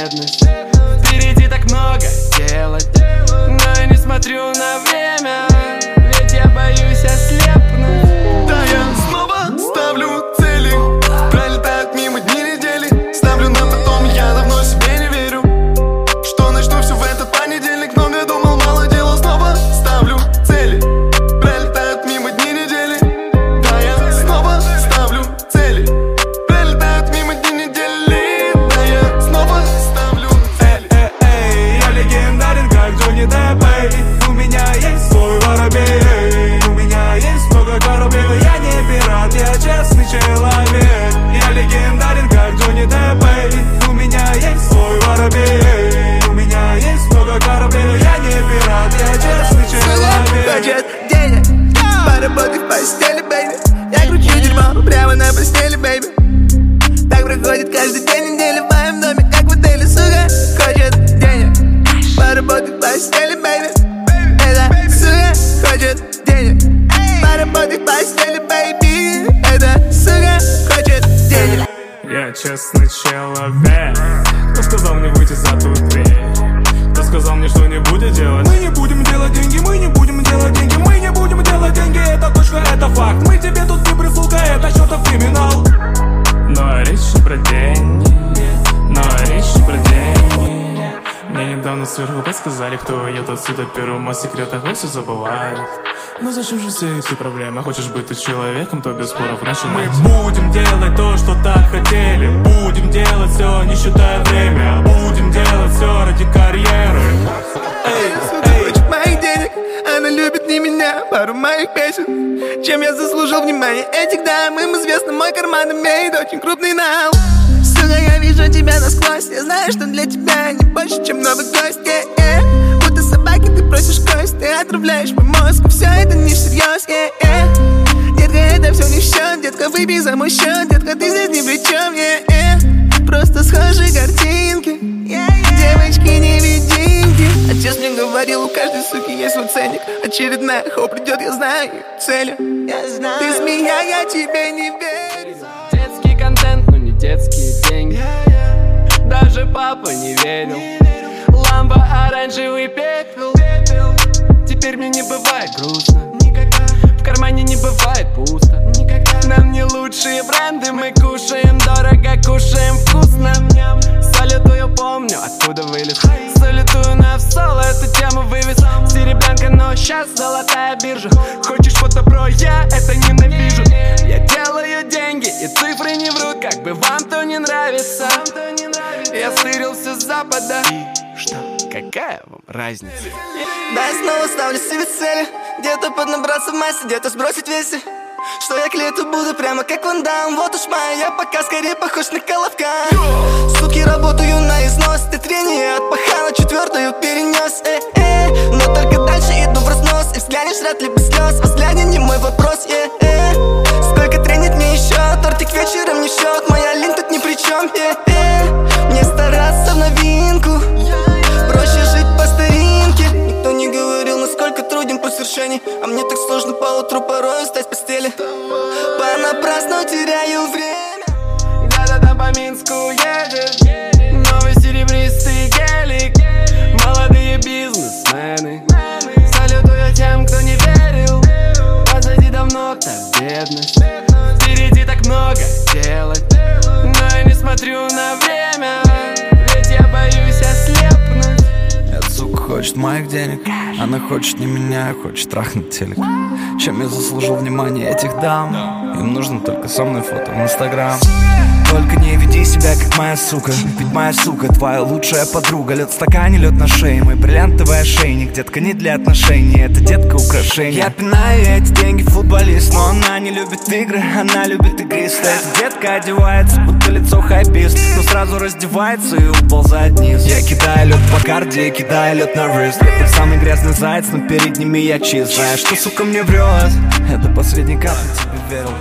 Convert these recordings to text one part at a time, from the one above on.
бедность. Впереди так много делать, но я не смотрю на время, ведь я боюсь ослепнуть. Да, я снова ставлю цели, пролетают мимо дни, недели. Ставлю на потом, я давно себе не верю, что начну все в этот понедельник. Много думал, мало делал, снова ставлю цели, пролетают мимо дни, недели. Да, я снова ставлю цели, пролетают мимо дни, недели. Да, я снова ставлю цели. Я легендарен, как Джонни Депп. У меня есть свой воробей, у меня есть много кораблей, но я не пират, я честный человек. Я легендарен, как Джонни Депп. У меня есть свой воробей, у меня есть много кораблей, но я не пират, я честный человек. Хочет денег, поработай в постели, бэйби. Я кручу дерьмо прямо на постели, бэйби. Так проходит каждый день недели в моем доме, как в отеле, сука. Хочет денег, поработай в постели, бэйби. Это сука хочет денег, поработай в постели, бэйби. Это сука хочет денег. Я честный человек. Кто сказал мне выйти за ту дверь? Кто сказал мне, что не будет делать? Мы не будем делать деньги, мы не будем делать деньги, мы не будем делать деньги, это точка, это факт. Мы тебе тут не прислуга, это чертов криминал. Но речь не про деньги, но речь не про деньги. Мне недавно сверху подсказали, кто уедет отсюда первым, о секретах он все забывает. Ну зачем же все эти проблемы? Хочешь быть ты человеком, то без споров начинать. Мы будем делать то, что так хотели. Будем делать все, не считая время. Будем делать все ради карьеры. Хочет моих денег, она любит не меня, пару моих песен. Чем я заслужил внимание этих дам? Им известно, мой карман имеет очень крупный нал. Сука, я вижу тебя насквозь, я знаю, что для тебя не больше, чем новый гость. Будто собаки ты просишь кость, ты отравляешь мой мозг, все это не всерьез. Детка, это все не в счет, детка, выпей за мой счет, детка, ты здесь ни при чем. Просто схожие картинки, девочки-невидимки. Отец мне говорил, у каждой суки есть свой ценник. Очередная хоп придет, я знаю целью. Ты змея, я тебе не верю. Детский контент, но не детские деньги. Даже папа не верил. Ламба, оранжевый пепел. Теперь мне не бывает грустно. В кармане не бывает пусто. Нам не лучшие бренды, мы кушаем дорого, кушаем вкусно. Салютую, помню, откуда вылез. Салютую на соло, эту тему вывез. Серебрянка, но сейчас золотая биржа. Хочешь фото, бро, я это ненавижу. Я делаю деньги, и цифры не врут. Как бы вам то не нравится. Я стырился с запада. И что? Какая вам разница? Да, я снова ставлю себе цели. Где-то поднабраться в массе, где-то сбросить весы. Что я к лету буду прямо как Ван Дам. Вот уж моя, я пока скорее похож на Колобка. Сутки работаю на износ, ты трение от паха на четвертую перенес. Но только дальше иду в разнос. И взглянешь рад либо слез, во взгляде не мой вопрос. Сколько тренит мне еще, тортик вечером не счет. Моя лень тут ни при чем. Мне стараться в новинку, проще жить по старинке. Никто не говорил, насколько труден путь свершений. А мне так сложно по утру порой встать с постели. Понапрасну теряю время. Да-да-да, по Минску едет новый серебристый гелик. Молодые бизнесмены, салютую тем, кто не верил. Позади давно та бедность. Впереди так много делать, но я не смотрю на время, ведь я боюсь ослепнуть. Эта сука хочет моих денег, она хочет не меня, хочет трахнуть телек. Чем я заслужил внимание этих дам? Им нужно только со мной фото в Инстаграм. Только не веди себя как моя сука, ведь моя сука твоя лучшая подруга. Лед в стакане, лед на шее, мой бриллиантовый ошейник. Детка не для отношений, это детка украшение. Я пинаю эти деньги футболист, но она не любит игры, она любит игристы. Эта детка одевается, будто лицо хайпист, но сразу раздевается и уползает вниз. Я кидаю лед по карде, кидаю лед на рыст. Я тот самый грязный заяц, но перед ними я чист. Знаешь, что сука мне врет, это последний капля тебе верил.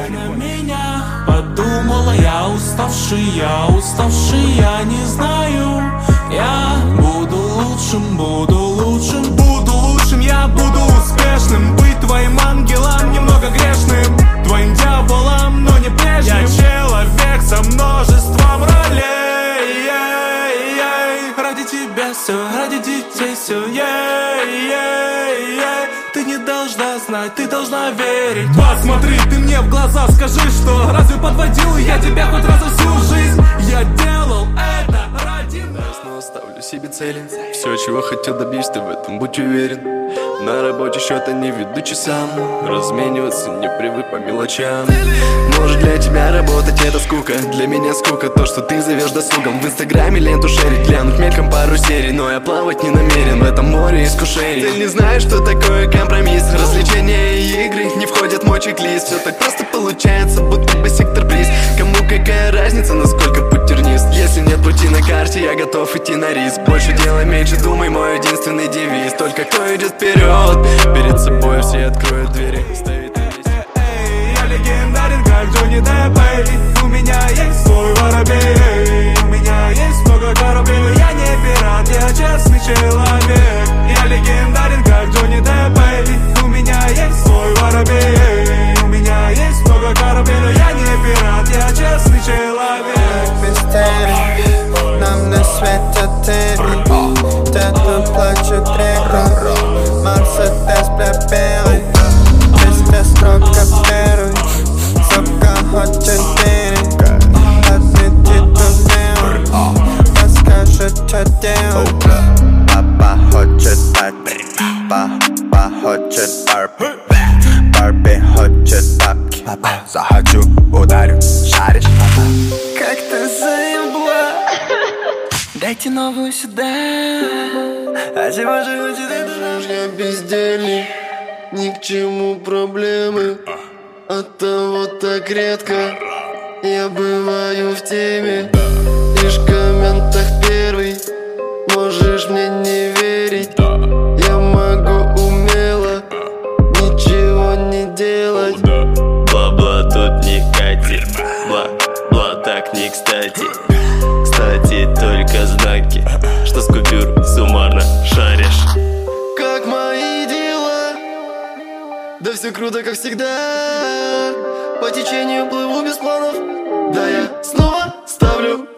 Подумала, я уставший, я не знаю. Я буду лучшим, я буду успешным. Быть твоим ангелом, немного грешным, твоим дьяволом, но не прежним. Я человек со множеством ролей. все, Ты не должна знать, ты должна верить. Посмотри ты мне в глаза, скажи, что разве подводил я тебя хоть раз всю жизнь? Я делал это ради нас. Я снова ставлю себе цели. Все, чего хотел, добьюсь, ты в этом будь уверен. На работе счета не веду часам. Размениваться не привык по мелочам. Может для тебя работать это скука. Для меня скука то, что ты зовешь досугом. В инстаграме ленту шерить, глянуть мельком пару серий. Но я плавать не намерен в этом море искушений. Ты не знаешь, что такое компромисс. Развлечения и игры не входят в мой чек-лист. Все так просто получается, будто бы сектор приз. Кому какая разница, насколько путь тернист? Если нет пути на карте, я готов идти на риск. Больше делай, меньше думай, мой единственный девиз. Только кто идет вперед, перед собой все откроют двери. Стоит на месте. Я легендарен, как Джонни Депп. У меня есть свой воробей. У меня есть много кораблей, но я не пират, я честный человек. Я легендарен, как Джонни Депп. У меня есть свой воробей. У меня есть много кораблей, но я не пират, я честный человек. Мистерий, нам не светят тени. Где-то плачет река. Мерседес белый, везде строго первый. Сука хочет денег, ответит умело. Подскажет, что делать. Папа хочет Барби, папа хочет Барби. Барби хочет бабки. Захочу, ударю, шаришь, папа. Как ты заебла, дайте новую сюда. А чего же хочет это? Я бездельник, ни к чему проблемы. Оттого так редко я бываю в теме. Лишь в комментах первый, можешь мне не верить. Я могу умело ничего не делать. Бла-бла тут не катит, бла-бла так не кстати. Кстати, только знаки, что с купюр суммарно шаришь. Как мои дела? Да все круто, как всегда. По течению плыву без планов. Да, я снова ставлю